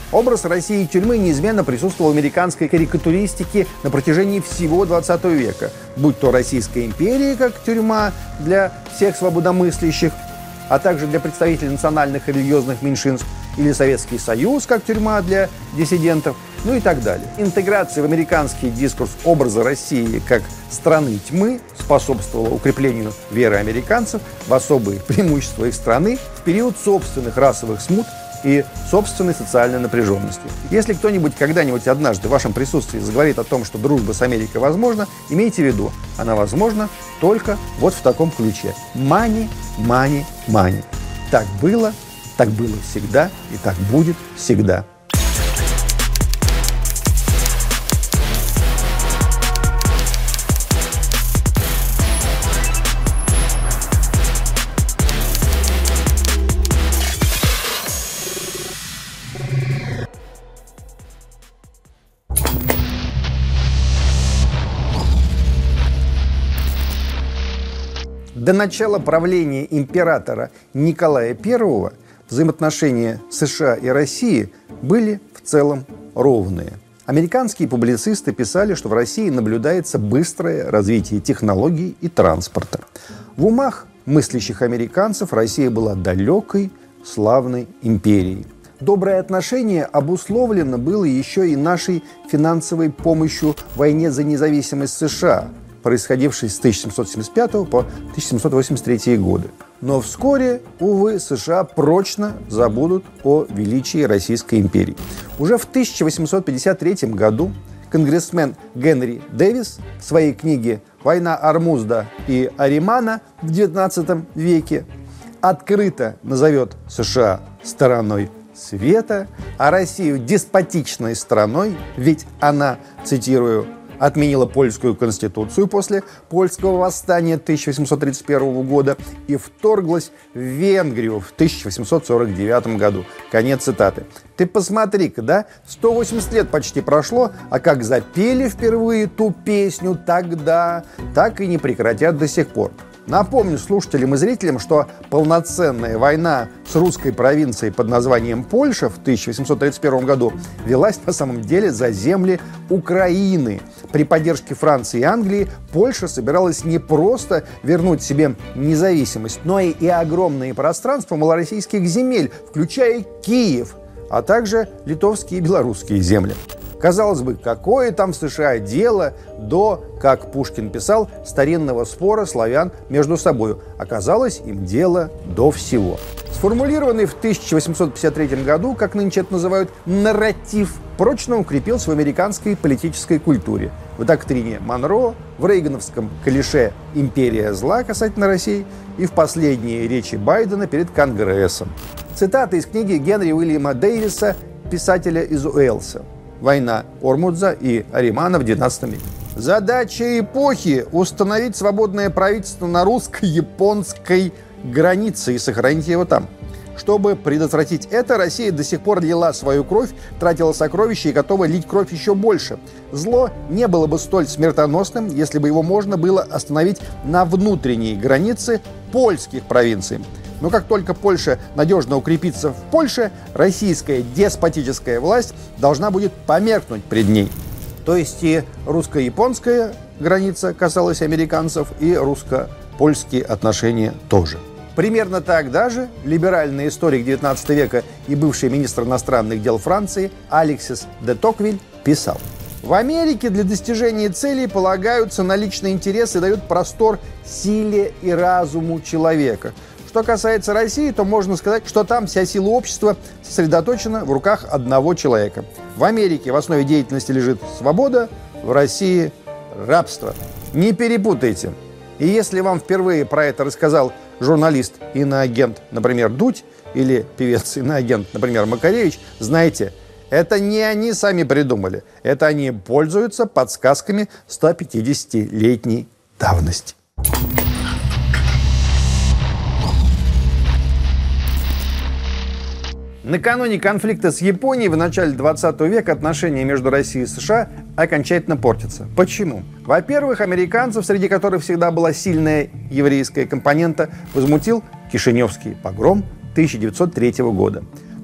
Образ России и тюрьмы неизменно присутствовал в американской карикатуристике на протяжении всего 20 века, будь то Российская империя как тюрьма для всех свободомыслящих, а также для представителей национальных и религиозных меньшинств, или Советский Союз как тюрьма для диссидентов, ну и так далее. Интеграция в американский дискурс образа России как страны тьмы способствовала укреплению веры американцев в особые преимущества их страны в период собственных расовых смут и собственной социальной напряженности. Если кто-нибудь когда-нибудь однажды в вашем присутствии заговорит о том, что дружба с Америкой возможна, имейте в виду, она возможна только вот в таком ключе. Money, money, money. Так было всегда и так будет всегда. До начала правления императора Николая I взаимоотношения США и России были в целом ровные. Американские публицисты писали, что в России наблюдается быстрое развитие технологий и транспорта. В умах мыслящих американцев Россия была далекой, славной империей. Доброе отношение обусловлено было еще и нашей финансовой помощью в войне за независимость США, происходившей с 1775 по 1783 годы. Но вскоре, увы, США прочно забудут о величии Российской империи. Уже в 1853 году конгрессмен Генри Дэвис в своей книге «Война Ормузда и Аримана в XIX веке» открыто назовет США стороной света, а Россию деспотичной страной, ведь она, цитирую, отменила польскую конституцию после польского восстания 1831 года и вторглась в Венгрию в 1849 году. Конец цитаты. Ты посмотри-ка, да? 180 лет почти прошло, а как запели впервые ту песню тогда, так и не прекратят до сих пор. Напомню слушателям и зрителям, что полноценная война с русской провинцией под названием Польша в 1831 году велась на самом деле за земли Украины. При поддержке Франции и Англии Польша собиралась не просто вернуть себе независимость, но и огромные пространства малороссийских земель, включая Киев, а также литовские и белорусские земли. Казалось бы, какое там в США дело до, как Пушкин писал, старинного спора славян между собой. Оказалось, им дело до всего. Сформулированный в 1853 году, как нынче это называют, нарратив прочно укрепился в американской политической культуре. В доктрине Монро, в рейгановском клише «Империя зла» касательно России и в последней речи Байдена перед Конгрессом. Цитата из книги Генри Уильяма Дэвиса, писателя из Уэльса. «Война Ормузда и Аримана в XIX веке». Задача эпохи – установить свободное правительство на русско-японской границе и сохранить его там. Чтобы предотвратить это, Россия до сих пор лила свою кровь, тратила сокровища и готова лить кровь еще больше. Зло не было бы столь смертоносным, если бы его можно было остановить на внутренней границе польских провинций. Но как только Польша надежно укрепится в Польше, российская деспотическая власть должна будет померкнуть пред ней. То есть и русско-японская граница касалась американцев, и русско-польские отношения тоже. Примерно тогда же либеральный историк XIX века и бывший министр иностранных дел Франции Алексис де Токвиль писал: «В Америке для достижения целей полагаются на личные интересы и дают простор силе и разуму человека. Что касается России, то можно сказать, что там вся сила общества сосредоточена в руках одного человека. В Америке в основе деятельности лежит свобода, в России – рабство. Не перепутайте. И если вам впервые про это рассказал журналист, иноагент, например, Дудь, или певец, иноагент, например, Макаревич, знайте, это не они сами придумали. Это они пользуются подсказками 150-летней давности». Накануне конфликта с Японией в начале 20 века отношения между Россией и США окончательно портятся. Почему? Во-первых, американцев, среди которых всегда была сильная еврейская компонента, возмутил Кишиневский погром 1903 года.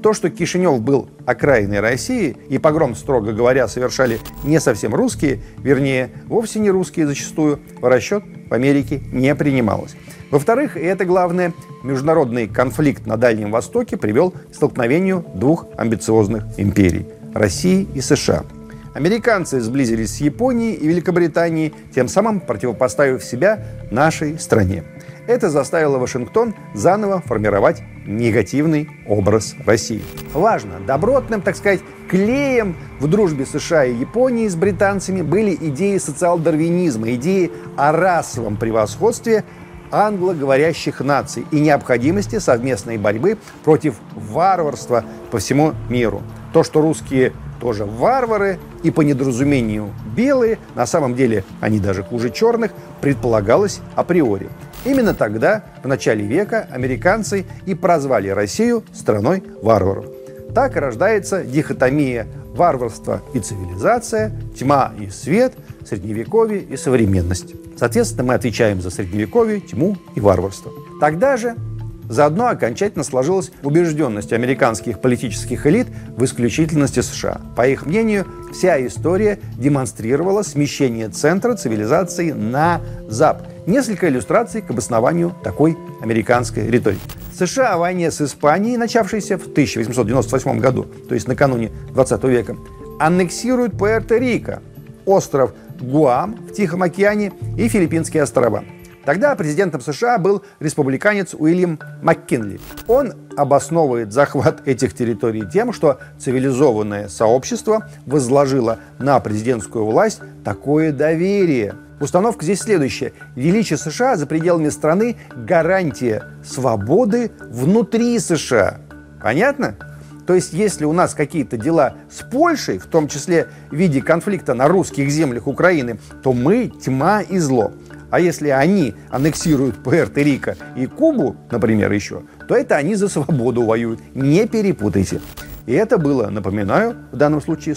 То, что Кишинев был окраиной России, и погром, строго говоря, совершали не совсем русские, вернее, вовсе не русские зачастую, в расчет в Америке не принималось. Во-вторых, и это главное, международный конфликт на Дальнем Востоке привел к столкновению двух амбициозных империй – России и США. Американцы сблизились с Японией и Великобританией, тем самым противопоставив себя нашей стране. Это заставило Вашингтон заново формировать негативный образ России. Важно, добротным, так сказать, клеем в дружбе США и Японии с британцами были идеи социал-дарвинизма, идеи о расовом превосходстве англоговорящих наций и необходимости совместной борьбы против варварства по всему миру. То, что русские тоже варвары и по недоразумению белые, на самом деле они даже хуже черных, предполагалось априори. Именно тогда, в начале века, американцы и прозвали Россию страной варваров. Так и рождается дихотомия варварство и цивилизация, тьма и свет, средневековье и современность. Соответственно, мы отвечаем за средневековье, тьму и варварство. Тогда же заодно окончательно сложилась убежденность американских политических элит в исключительности США. По их мнению, вся история демонстрировала смещение центра цивилизации на Запад. Несколько иллюстраций к обоснованию такой американской риторики. США о войне с Испанией, начавшейся в 1898 году, то есть накануне 20 века, аннексируют Пуэрто-Рико, остров Гуам в Тихом океане и Филиппинские острова. Тогда президентом США был республиканец Уильям МакКинли. Он обосновывает захват этих территорий тем, что цивилизованное сообщество возложило на президентскую власть такое доверие. Установка здесь следующая. Величие США за пределами страны – гарантия свободы внутри США. Понятно? То есть, если у нас какие-то дела с Польшей, в том числе в виде конфликта на русских землях Украины, то мы тьма и зло. А если они аннексируют Пуэрто-Рико и Кубу, например, еще, то это они за свободу воюют. Не перепутайте. И это было, напоминаю, в данном случае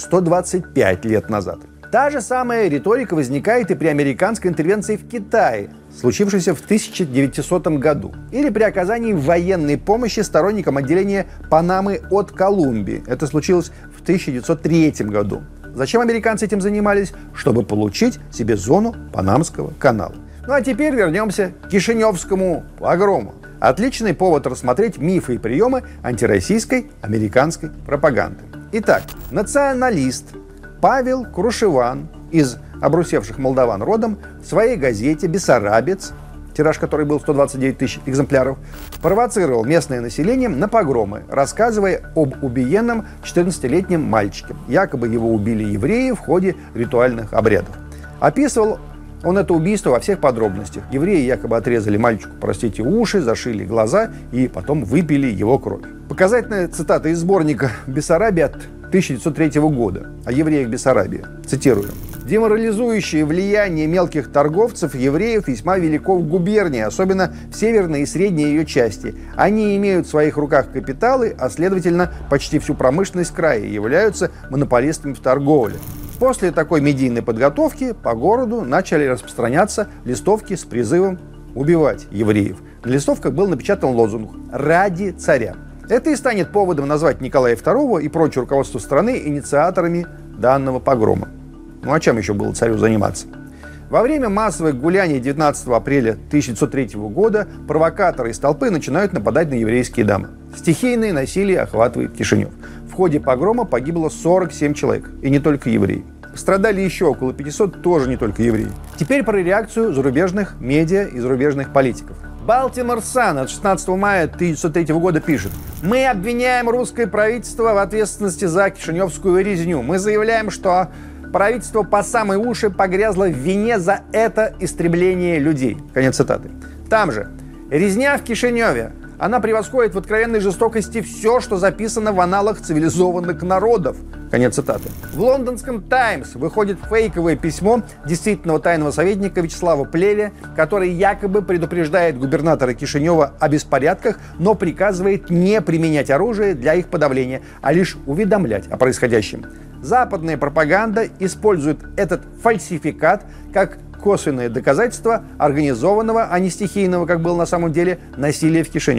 125 лет назад. Та же самая риторика возникает и при американской интервенции в Китае, случившейся в 1900 году, или при оказании военной помощи сторонникам отделения Панамы от Колумбии. Это случилось в 1903 году. Зачем американцы этим занимались? Чтобы получить себе зону Панамского канала. Ну а теперь вернемся к Кишиневскому погрому. Отличный повод рассмотреть мифы и приемы антироссийской американской пропаганды. Итак, националист Павел Крушеван из обрусевших молдаван родом в своей газете «Бессарабец», тираж которой был 129 тысяч экземпляров, провоцировал местное население на погромы, рассказывая об убиенном 14-летнем мальчике. Якобы его убили евреи в ходе ритуальных обрядов. Описывал он это убийство во всех подробностях. Евреи якобы отрезали мальчику, уши, зашили глаза и потом выпили его кровь. Показательная цитата из сборника «Бессарабия» от 1903 года о евреях Бессарабии. Цитирую. «Деморализующее влияние мелких торговцев евреев весьма велико в губернии, особенно в северной и средней ее части. Они имеют в своих руках капиталы, а следовательно почти всю промышленность края и являются монополистами в торговле». После такой медийной подготовки по городу начали распространяться листовки с призывом убивать евреев. На листовках был напечатан лозунг «Ради царя». Это и станет поводом назвать Николая II и прочее руководство страны инициаторами данного погрома. Ну а чем еще было царю заниматься? Во время массовых гуляний 19 апреля 1903 года провокаторы из толпы начинают нападать на еврейские дома. Стихийное насилие охватывает Кишинев. В ходе погрома погибло 47 человек, и не только евреи. Страдали еще около 500, тоже не только евреи. Теперь про реакцию зарубежных медиа и зарубежных политиков. Baltimore Sun от 16 мая 1903 года пишет: «Мы обвиняем русское правительство в ответственности за кишиневскую резню. Мы заявляем, что правительство по самые уши погрязло в вине за это истребление людей». Конец цитаты. Там же. «Резня в Кишиневе. Она превосходит в откровенной жестокости все, что записано в аналах цивилизованных народов». Конец цитаты. В лондонском «Таймс» выходит фейковое письмо действительного тайного советника Вячеслава Плеля, который якобы предупреждает губернатора Кишинева о беспорядках, но приказывает не применять оружие для их подавления, а лишь уведомлять о происходящем. Западная пропаганда использует этот фальсификат как косвенное доказательство организованного, а не стихийного, как было на самом деле, насилия в Кишиневе.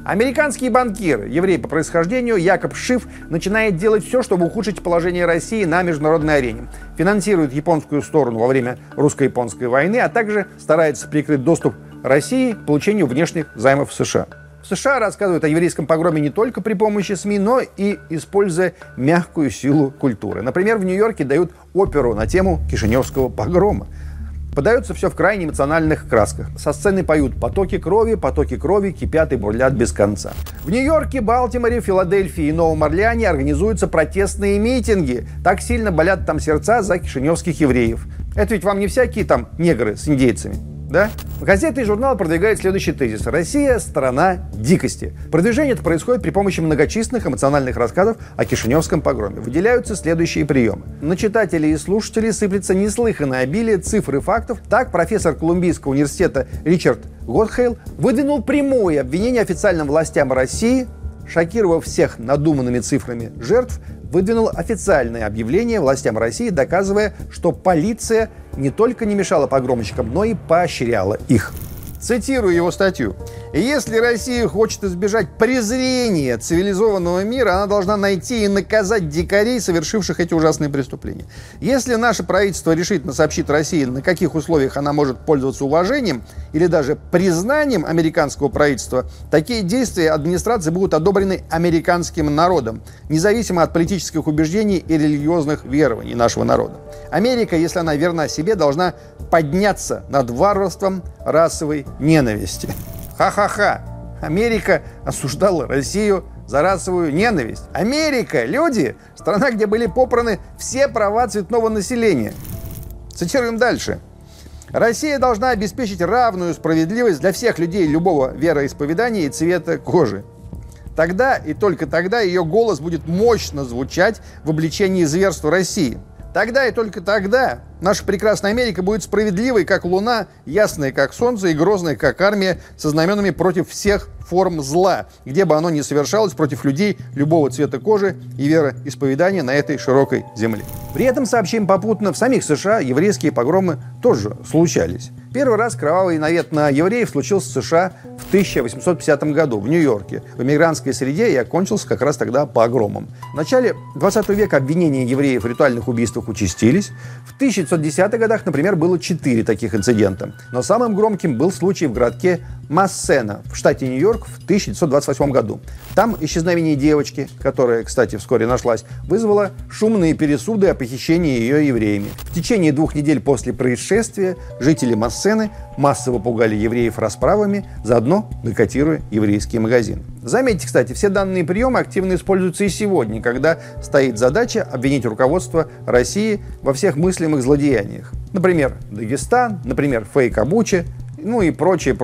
Американский банкир, еврей по происхождению, Якоб Шиф, начинает делать все, чтобы ухудшить положение России на международной арене. Финансирует японскую сторону во время русско-японской войны, а также старается прикрыть доступ России к получению внешних займов США. В США рассказывают о еврейском погроме не только при помощи СМИ, но и используя мягкую силу культуры. Например, в Нью-Йорке дают оперу на тему Кишиневского погрома. Подается все в крайне эмоциональных красках. Со сцены поют потоки крови кипят и бурлят без конца. В Нью-Йорке, Балтиморе, Филадельфии и Новом Орлеане организуются протестные митинги. Так сильно болят там сердца за кишиневских евреев. Это ведь вам не всякие там негры с индейцами. Да? Газеты и журналы продвигают следующий тезис. Россия – страна дикости. Продвижение это происходит при помощи многочисленных эмоциональных рассказов о Кишиневском погроме. Выделяются следующие приемы. На читателей и слушателей сыплется неслыханное обилие цифр и фактов. Так, профессор Колумбийского университета Ричард Готхейл выдвинул прямое обвинение официальным властям России, шокировав всех надуманными цифрами жертв, выдвинул официальное объявление властям России, доказывая, что полиция не только не мешала погромщикам, но и поощряла их. Цитирую его статью. «Если Россия хочет избежать презрения цивилизованного мира, она должна найти и наказать дикарей, совершивших эти ужасные преступления. Если наше правительство решительно сообщит России, на каких условиях она может пользоваться уважением или даже признанием американского правительства, такие действия администрации будут одобрены американским народом, независимо от политических убеждений и религиозных верований нашего народа. Америка, если она верна себе, должна подняться над варварством расовой ненависти». Ха-ха-ха! Америка осуждала Россию за расовую ненависть. Америка, люди, страна, где были попраны все права цветного населения. Цитируем дальше. «Россия должна обеспечить равную справедливость для всех людей любого вероисповедания и цвета кожи. Тогда и только тогда ее голос будет мощно звучать в обличении зверства России. Тогда и только тогда наша прекрасная Америка будет справедливой, как луна, ясной, как солнце, и грозной, как армия, со знаменами против всех форм зла, где бы оно ни совершалось, против людей любого цвета кожи и вероисповедания на этой широкой земле». При этом, сообщим попутно, в самих США еврейские погромы тоже случались. Первый раз кровавый навет на евреев случился в США в 1850 году в Нью-Йорке, в эмигрантской среде, и окончился как раз тогда погромом. В начале 20 века обвинения евреев в ритуальных убийствах участились. В 1910-х годах, например, было 4 таких инцидента. Но самым громким был случай в городке Массена в штате Нью-Йорк в 1928 году. Там исчезновение девочки, которая, кстати, вскоре нашлась, вызвало шумные пересуды о похищении ее евреями. В течение 2 недель после происшествия жители Массены массово пугали евреев расправами, заодно бойкотируя еврейские магазины. Заметьте, кстати, все данные приемы активно используются и сегодня, когда стоит задача обвинить руководство России во всех мыслимых злодеяниях. Например, Дагестан, например, фейк о Буче, ну и прочее.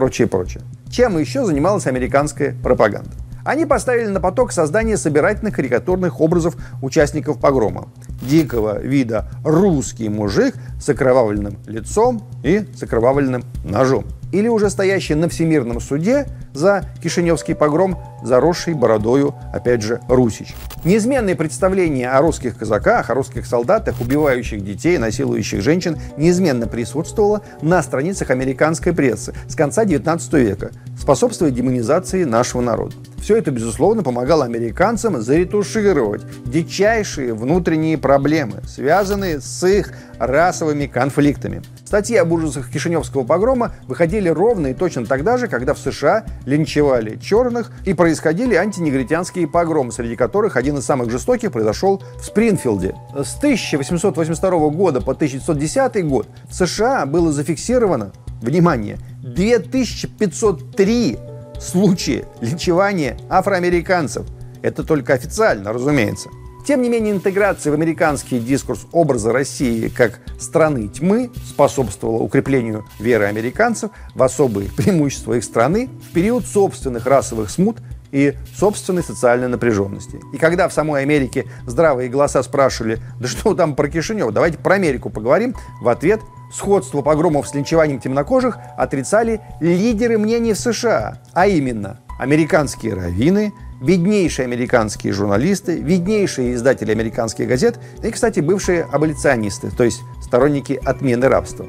Чем еще занималась американская пропаганда? Они поставили на поток создание собирательных карикатурных образов участников погрома. Дикого вида русский мужик с окровавленным лицом и с окровавленным ножом. Или уже стоящий на Всемирном суде за Кишиневский погром, заросший бородою, опять же, Русич. Неизменное представление о русских казаках, о русских солдатах, убивающих детей, насилующих женщин, неизменно присутствовало на страницах американской прессы с конца XIX века, способствуя демонизации нашего народа. Все это, безусловно, помогало американцам заретушировать дичайшие внутренние проблемы, связанные с их расовыми конфликтами. Статьи об ужасах Кишиневского погрома выходили ровно и точно тогда же, когда в США линчевали черных и происходили антинегритянские погромы, среди которых один из самых жестоких произошел в Спрингфилде. С 1882 года по 1910 год в США было зафиксировано, внимание, 2503 случая линчевания афроамериканцев. Это только официально, разумеется. Тем не менее, интеграция в американский дискурс образа России как страны тьмы способствовала укреплению веры американцев в особые преимущества их страны в период собственных расовых смут и собственной социальной напряженности. И когда в самой Америке здравые голоса спрашивали: да что там про Кишинев, давайте про Америку поговорим, в ответ сходство погромов с линчеванием темнокожих отрицали лидеры мнений в США, а именно американские раввины, виднейшие американские журналисты, виднейшие издатели американских газет и, кстати, бывшие аболиционисты, то есть сторонники отмены рабства.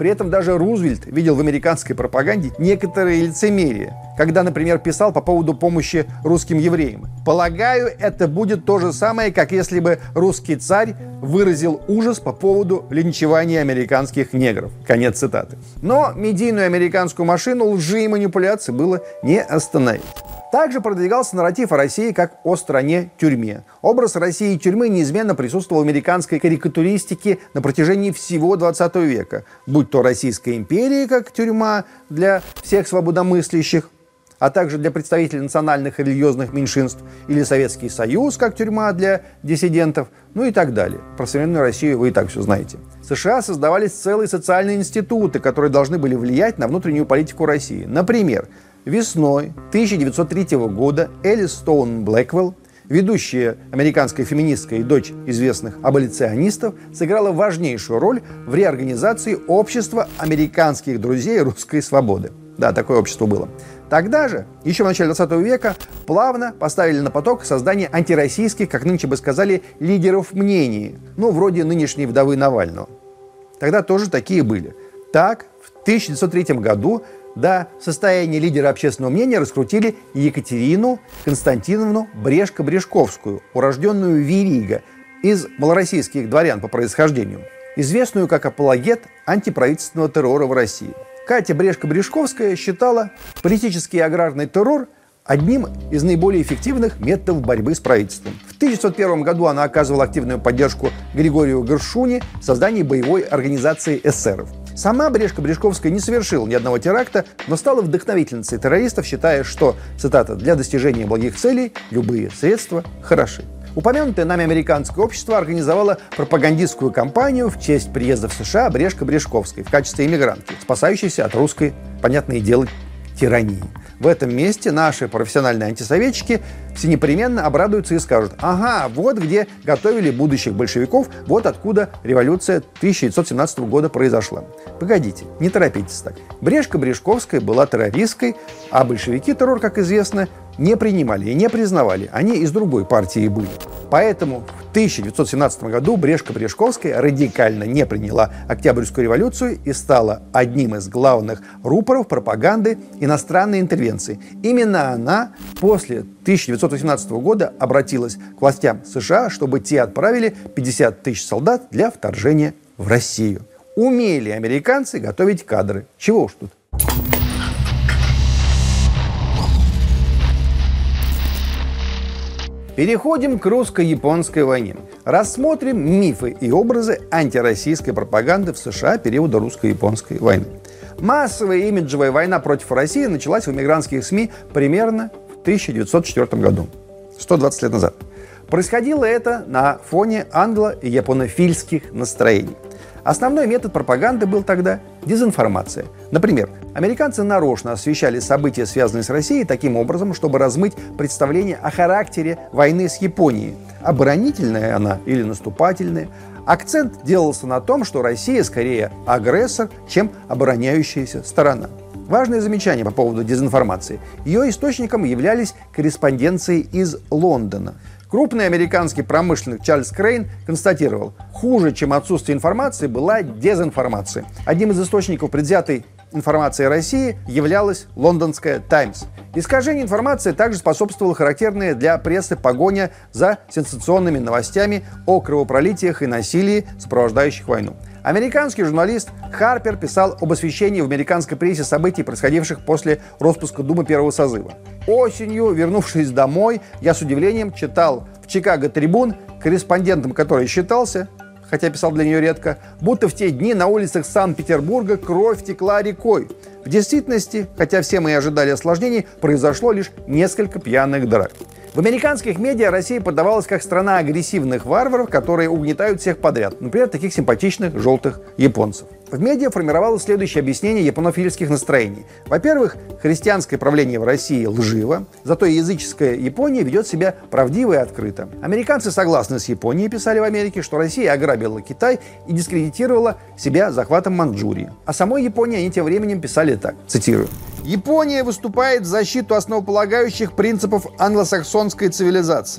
При этом даже Рузвельт видел в американской пропаганде некоторые лицемерие, когда, например, писал по поводу помощи русским евреям: «Полагаю, это будет то же самое, как если бы русский царь выразил ужас по поводу линчевания американских негров». Конец цитаты. Но медийную американскую машину лжи и манипуляций было не остановить. Также продвигался нарратив о России как о стране-тюрьме. Образ России и тюрьмы неизменно присутствовал в американской карикатуристике на протяжении всего 20 века. Будь то Российская империя как тюрьма для всех свободомыслящих, а также для представителей национальных и религиозных меньшинств, или Советский Союз как тюрьма для диссидентов, ну и так далее. Про современную Россию вы и так все знаете. В США создавались целые социальные институты, которые должны были влиять на внутреннюю политику России. Например, весной 1903 года Элис Стоун Блэквелл, ведущая американская феминистка и дочь известных аболиционистов, сыграла важнейшую роль в реорганизации общества американских друзей русской свободы. Да, такое общество было. Тогда же, еще в начале 20 века, плавно поставили на поток создание антироссийских, как нынче бы сказали, лидеров мнений, ну, вроде нынешней вдовы Навального. Тогда тоже такие были. Так, в 1903 году до состояния лидера общественного мнения раскрутили Екатерину Константиновну Брешко-Брешковскую, урожденную Верига, из малороссийских дворян по происхождению, известную как апологет антиправительственного террора в России. Катя Брешко-Брешковская считала политический и аграрный террор одним из наиболее эффективных методов борьбы с правительством. В 1901 году она оказывала активную поддержку Григорию Гершуни в создании боевой организации эсеров. Сама Брешко-Брешковская не совершила ни одного теракта, но стала вдохновительницей террористов, считая, что, цитата, «для достижения благих целей любые средства хороши». Упомянутое нами американское общество организовало пропагандистскую кампанию в честь приезда в США Брешко-Брешковской в качестве иммигрантки, спасающейся от русской, понятное дело, тирании. В этом месте наши профессиональные антисоветчики все непременно обрадуются и скажут: ага, вот где готовили будущих большевиков, вот откуда революция 1917 года произошла. Погодите, не торопитесь так. Брешко-Брешковская была террористкой, а большевики террор, как известно, не принимали и не признавали. Они из другой партии были. Поэтому в 1917 году Брешко-Брешковская радикально не приняла Октябрьскую революцию и стала одним из главных рупоров пропаганды иностранной интервенции. Именно она после 1918 года обратилась к властям США, чтобы те отправили 50 тысяч солдат для вторжения в Россию. Умели американцы готовить кадры. Чего уж тут. Переходим к русско-японской войне. Рассмотрим мифы и образы антироссийской пропаганды в США периода русско-японской войны. Массовая имиджевая война против России началась в эмигрантских СМИ примерно в 1904 году, 120 лет назад. Происходило это на фоне англо- и японофильских настроений. Основной метод пропаганды был тогда дезинформация. Например, американцы нарочно освещали события, связанные с Россией, таким образом, чтобы размыть представление о характере войны с Японией. Оборонительная она или наступательная. Акцент делался на том, что Россия скорее агрессор, чем обороняющаяся сторона. Важное замечание по поводу дезинформации. Ее источником являлись корреспонденции из Лондона. Крупный американский промышленник Чарльз Крейн констатировал: хуже, чем отсутствие информации, была дезинформация. Одним из источников предвзятой информации о России являлась лондонская «Таймс». Искажению информации также способствовала характерная для прессы погоня за сенсационными новостями о кровопролитиях и насилии, сопровождающих войну. Американский журналист Харпер писал об освещении в американской прессе событий, происходивших после распуска Думы первого созыва. Осенью, вернувшись домой, я с удивлением читал в «Чикаго Трибун», корреспондентом которой считался, хотя писал для нее редко, будто в те дни на улицах Санкт-Петербурга кровь текла рекой. В действительности, хотя все мы и ожидали осложнений, произошло лишь несколько пьяных драк. В американских медиа Россия подавалась как страна агрессивных варваров, которые угнетают всех подряд, например, таких симпатичных желтых японцев. В медиа формировалось следующее объяснение японофильских настроений. Во-первых, христианское правление в России лживо, зато языческая Япония ведет себя правдиво и открыто. Американцы согласны с Японией, писали в Америке, что Россия ограбила Китай и дискредитировала себя захватом Манчжурии. О самой Японии они тем временем писали так, цитирую: «Япония выступает в защиту основополагающих принципов англосаксонской цивилизации.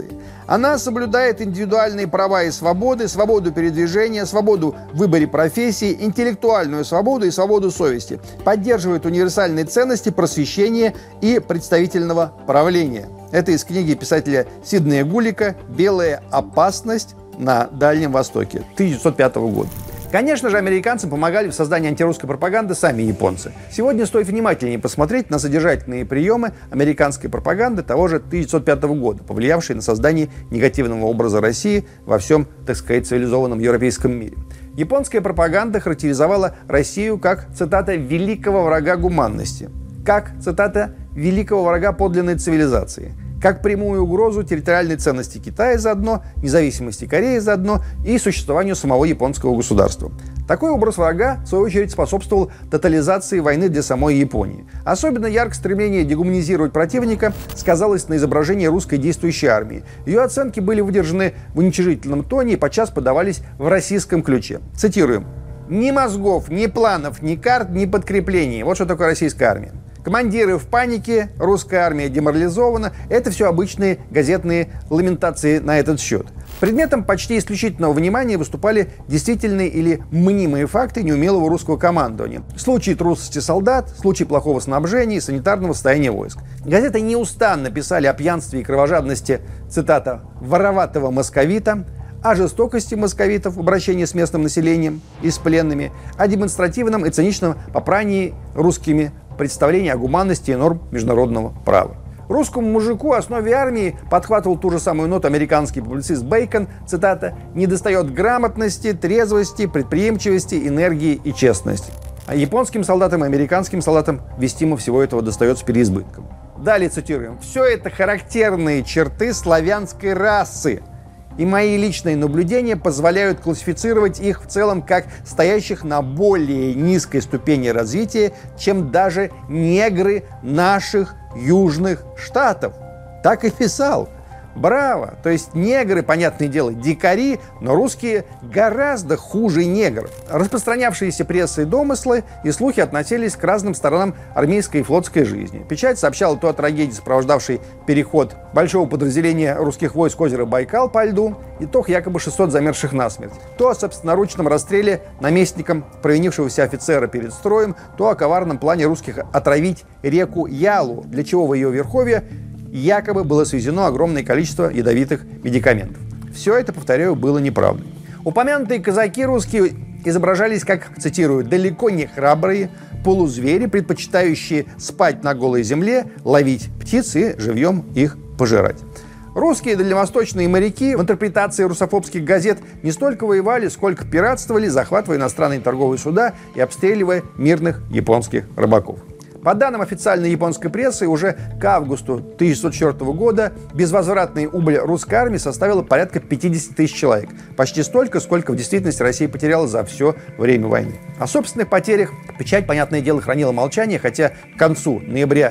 Она соблюдает индивидуальные права и свободы, свободу передвижения, свободу в выборе профессии, интеллектуальную свободу и свободу совести. Поддерживает универсальные ценности просвещения и представительного правления. Это из книги писателя Сиднея Гулика «Белая опасность на Дальнем Востоке» 1905 года. Конечно же, американцам помогали в создании антирусской пропаганды сами японцы. Сегодня стоит внимательнее посмотреть на содержательные приемы американской пропаганды того же 1905 года, повлиявшие на создание негативного образа России во всем, так сказать, цивилизованном европейском мире. Японская пропаганда характеризовала Россию как, цитата, «великого врага гуманности», как, цитата, «великого врага подлинной цивилизации», как прямую угрозу территориальной ценности Китая заодно, независимости Кореи заодно и существованию самого японского государства. Такой образ врага, в свою очередь, способствовал тотализации войны для самой Японии. Особенно ярко стремление дегуманизировать противника сказалось на изображении русской действующей армии. Ее оценки были выдержаны в уничижительном тоне и подчас подавались в российском ключе. Цитируем. «Ни мозгов, ни планов, ни карт, ни подкреплений». Вот что такое российская армия. Командиры в панике, русская армия деморализована. Это все обычные газетные ламентации на этот счет. Предметом почти исключительного внимания выступали действительные или мнимые факты неумелого русского командования. Случаи трусости солдат, случаи плохого снабжения и санитарного состояния войск. Газеты неустанно писали о пьянстве и кровожадности, цитата, «вороватого московита», о жестокости московитов в обращении с местным населением и с пленными, о демонстративном и циничном попрании русскими представления о гуманности и норм международного права. Русскому мужику в основе армии подхватывал ту же самую ноту американский публицист Бейкон, цитата, «недостает грамотности, трезвости, предприимчивости, энергии и честности». А японским солдатам и американским солдатам вестимо всего этого достается с переизбытком. Далее цитируем. «Все это характерные черты славянской расы. И мои личные наблюдения позволяют классифицировать их в целом как стоящих на более низкой ступени развития, чем даже негры наших южных штатов». Так и писал. Браво! То есть негры, понятное дело, дикари, но русские гораздо хуже негров. Распространявшиеся прессой домыслы и слухи относились к разным сторонам армейской и флотской жизни. Печать сообщала то о трагедии, сопровождавшей переход большого подразделения русских войск озера Байкал по льду, и то якобы 600 замерзших насмерть, то о собственноручном расстреле наместником провинившегося офицера перед строем, то о коварном плане русских отравить реку Ялу, для чего в ее верховье якобы было свезено огромное количество ядовитых медикаментов. Все это, повторяю, было неправдой. Упомянутые казаки русские изображались как, цитирую, «далеко не храбрые полузвери, предпочитающие спать на голой земле, ловить птиц и живьем их пожирать». Русские дальневосточные моряки в интерпретации русофобских газет не столько воевали, сколько пиратствовали, захватывая иностранные торговые суда и обстреливая мирных японских рыбаков. По данным официальной японской прессы, уже к августу 1904 года безвозвратная убыль русской армии составила порядка 50 тысяч человек. Почти столько, сколько в действительности Россия потеряла за все время войны. О собственных потерях печать, понятное дело, хранила молчание, хотя к концу ноября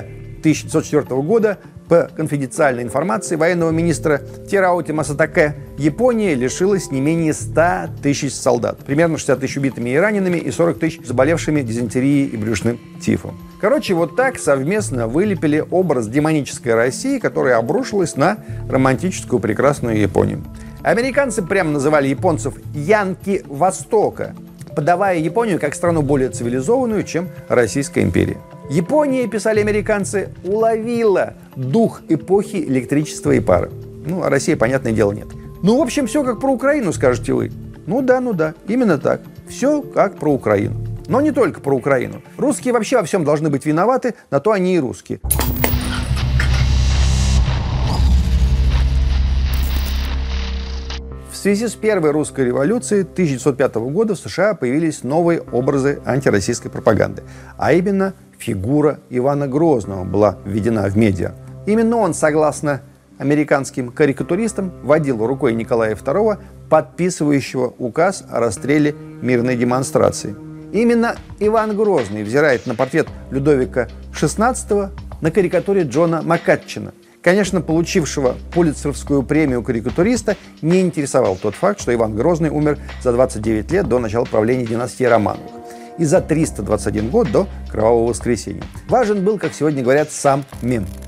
1904 года по конфиденциальной информации военного министра Тераути Масатаке, Япония лишилась не менее 100 тысяч солдат, примерно 60 тысяч убитыми и ранеными и 40 тысяч заболевшими дизентерией и брюшным тифом. Короче, вот так совместно вылепили образ демонической России, которая обрушилась на романтическую прекрасную Японию. Американцы прямо называли японцев «янки Востока», подавая Японию как страну более цивилизованную, чем Российская империя. Япония, писали американцы, уловила дух эпохи электричества и пара. Ну, а Россия, понятное дело, нет. Ну, в общем, все как про Украину, скажете вы. Ну да, именно так. Все как про Украину. Но не только про Украину. Русские вообще во всем должны быть виноваты, на то они и русские. В связи с первой русской революцией 1905 года в США появились новые образы антироссийской пропаганды, а именно фигура Ивана Грозного была введена в медиа. Именно он, согласно американским карикатуристам, водил рукой Николая II, подписывающего указ о расстреле мирной демонстрации. Именно Иван Грозный взирает на портрет Людовика XVI на карикатуре Джона Маккатчина. Конечно, получившего Пулитцеровскую премию карикатуриста не интересовал тот факт, что Иван Грозный умер за 29 лет до начала правления династии Романовых и за 321 год до Кровавого воскресенья. Важен был, как сегодня говорят, сам мем.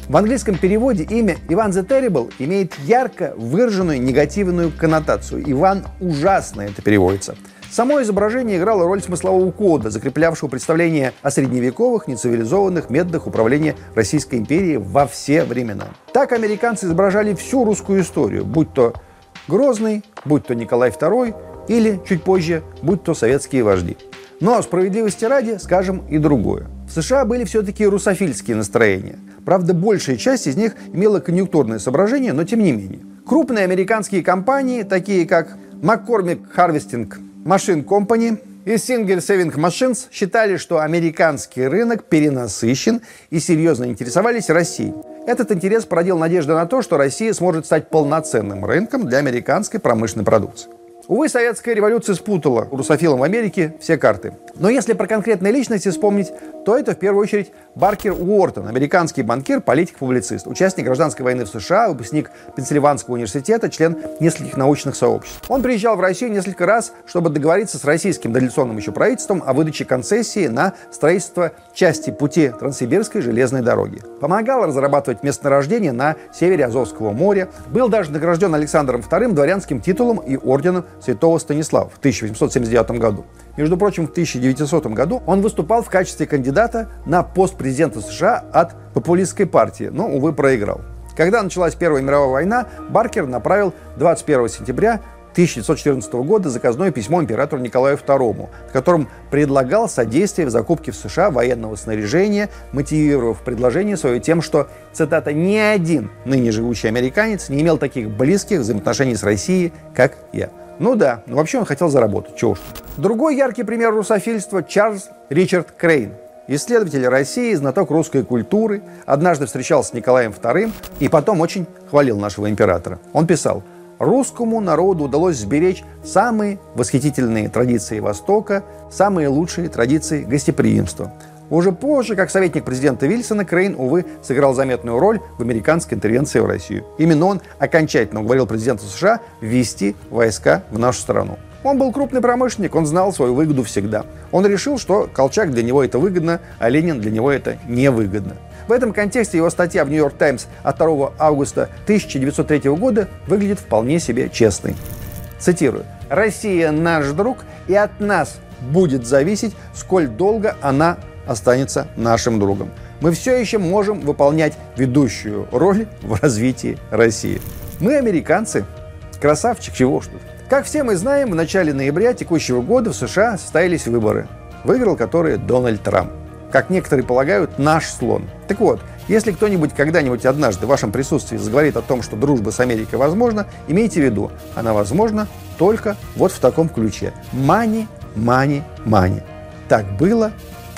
В английском переводе имя Иван the Terrible имеет ярко выраженную негативную коннотацию. Иван ужасно это переводится. Само изображение играло роль смыслового кода, закреплявшего представление о средневековых, нецивилизованных методах управления Российской империей во все времена. Так американцы изображали всю русскую историю, будь то Грозный, будь то Николай II или, чуть позже, будь то советские вожди. Но справедливости ради скажем и другое. В США были все-таки русофильские настроения. Правда, большая часть из них имела конъюнктурное соображение, но тем не менее. Крупные американские компании, такие как McCormick Harvesting Machine Company и Singer Saving Machines, считали, что американский рынок перенасыщен и серьезно интересовались Россией. Этот интерес породил надежду на то, что Россия сможет стать полноценным рынком для американской промышленной продукции. Увы, советская революция спутала русофилам в Америке все карты. Но если про конкретные личности вспомнить, то это в первую очередь Баркер Уортон, американский банкир, политик, публицист, участник гражданской войны в США, выпускник Пенсильванского университета, член нескольких научных сообществ. Он приезжал в Россию несколько раз, чтобы договориться с российским дореволюционным еще правительством о выдаче концессии на строительство части пути Транссибирской железной дороги. Помогал разрабатывать месторождения на севере Азовского моря, был даже награжден Александром II дворянским титулом и орденом Святого Станислава в 1879 году. Между прочим, в 1900 году он выступал в качестве кандидата на пост президента США от популистской партии, но, увы, проиграл. Когда началась Первая мировая война, Баркер направил 21 сентября 1914 года заказное письмо императору Николаю II, в котором предлагал содействие в закупке в США военного снаряжения, мотивировав предложение свое тем, что, цитата, «ни один ныне живущий американец не имел таких близких взаимоотношений с Россией, как я». Ну да, но вообще он хотел заработать, чего уж. Другой яркий пример русофильства – Чарльз Ричард Крейн. Исследователь России, знаток русской культуры, однажды встречался с Николаем II и потом очень хвалил нашего императора. Он писал: «Русскому народу удалось сберечь самые восхитительные традиции Востока, самые лучшие традиции гостеприимства». Уже позже, как советник президента Вильсона, Крейн, увы, сыграл заметную роль в американской интервенции в Россию. Именно он окончательно уговорил президента США ввести войска в нашу страну. Он был крупный промышленник, он знал свою выгоду всегда. Он решил, что Колчак для него это выгодно, а Ленин для него это невыгодно. В этом контексте его статья в «Нью-Йорк Таймс» от 2 августа 1903 года выглядит вполне себе честной. Цитирую: «Россия наш друг, и от нас будет зависеть, сколь долго она останется нашим другом. Мы все еще можем выполнять ведущую роль в развитии России». Мы, американцы, красавчик, чего ж тут. Как все мы знаем, в начале ноября текущего года в США состоялись выборы, выиграл которые Дональд Трамп. Как некоторые полагают, наш слон. Так вот, если кто-нибудь когда-нибудь однажды в вашем присутствии заговорит о том, что дружба с Америкой возможна, имейте в виду, она возможна только вот в таком ключе. Money, money, money. Так было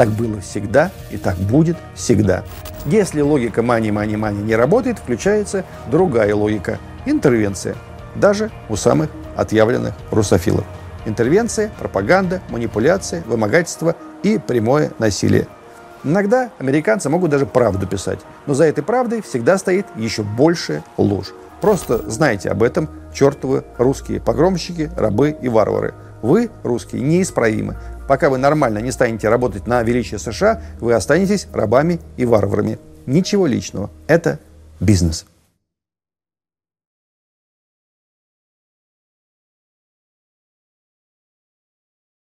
всегда и так будет всегда. Если логика money, money, money не работает, включается другая логика – интервенция. Даже у самых отъявленных русофилов. Интервенция, пропаганда, манипуляция, вымогательство и прямое насилие. Иногда американцы могут даже правду писать, но за этой правдой всегда стоит еще большая ложь. Просто знайте об этом, чертовы русские погромщики, рабы и варвары. Вы, русские, неисправимы. Пока вы нормально не станете работать на величие США, вы останетесь рабами и варварами. Ничего личного. Это бизнес.